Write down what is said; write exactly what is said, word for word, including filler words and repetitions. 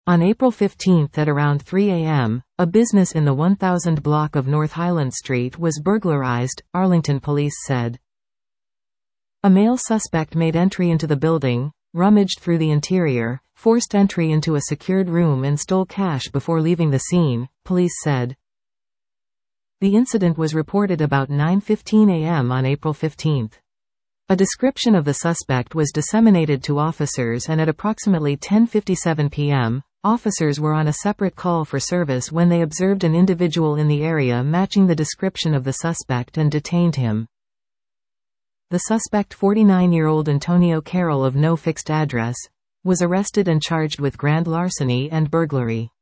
On April fifteenth at around three a m, a business in the one thousand block of North Highland Street was burglarized, Arlington police said. A male suspect made entry into the building, rummaged through the interior, forced entry into a secured room and stole cash before leaving the scene, police said. The incident was reported about nine fifteen a m on April fifteenth. A description of the suspect was disseminated to officers, and at approximately ten fifty-seven p m, officers were on a separate call for service when they observed an individual in the area matching the description of the suspect and detained him. The suspect, forty-nine-year-old Antonio Carroll of no fixed address, was arrested and charged with grand larceny and burglary.